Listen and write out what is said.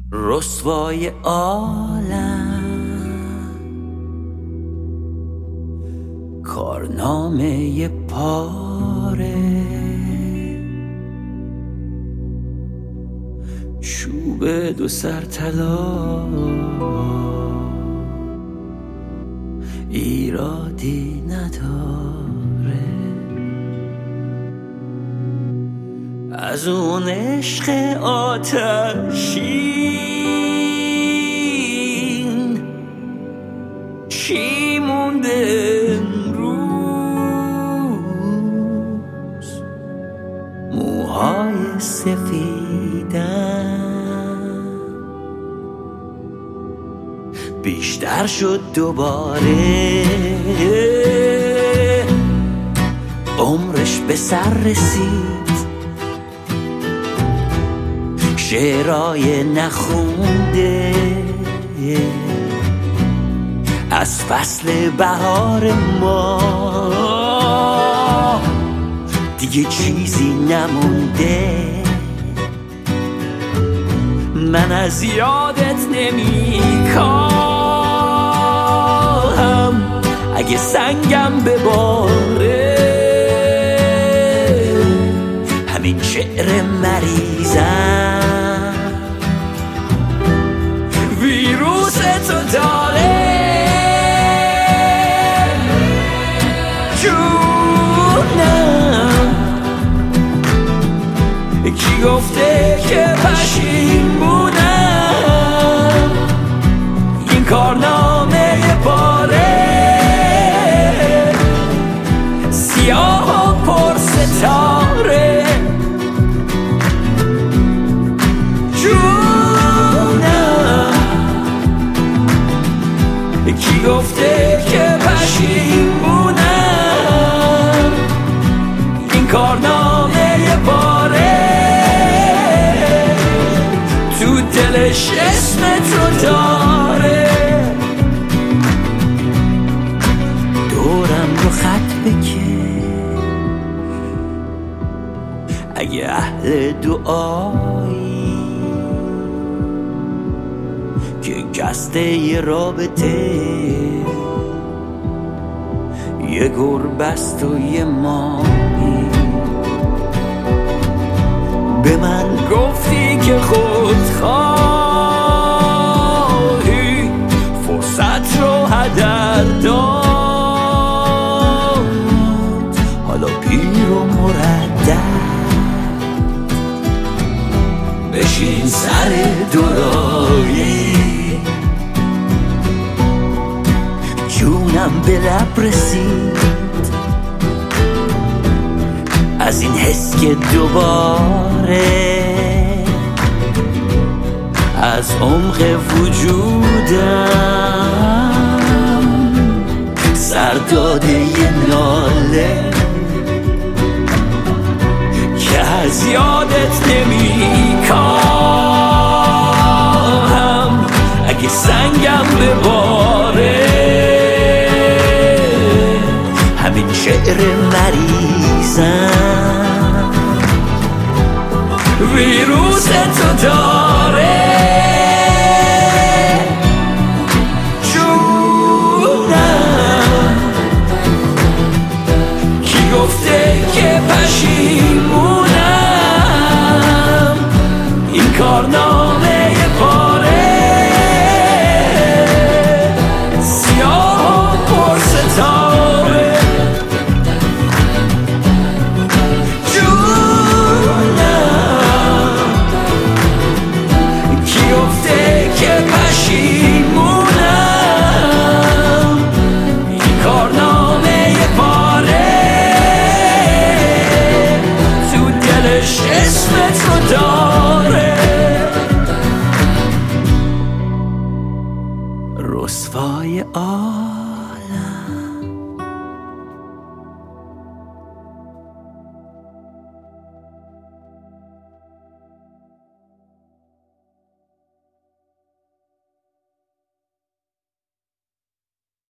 رسوای عالم، کارنامه پاره، چوب دو سر طلا، ایرادی نداره. از اون عشق آتشین چی مونده امروز؟ موهای سفیدم بیشتر شد دوباره، عمرش به سر رسید، شعرهای نخونده از فصل بهار ما دیگه چیزی نمونده. من از یادت نمیکاهم اگه سنگم بباره، همین شعر مریضم ویروس تو داره. جونم کی گفته که پشیمونم؟ این کارنامه باره سیاه و پر ستاره. کی گفته که پشیمونم؟ این کارنامه باره تو دلش اسم تو داره. دورم رو خط بکش اگه اهل دعایی که گسته یه رابطه، یه گربست و یه ماهی. به من گفتی که خودخواهی فرصت رو هدر داد، حالا پیر و مردد بشین سر دورایی. جونم به لب رسید از این حس که دوباره از عمق وجودم سر داده یه ناله که از یادت نمیکاهم اگه سنگم بباره. همین شعر مریضم ویروس تو داره. جونم کی گفته که پشیمونم؟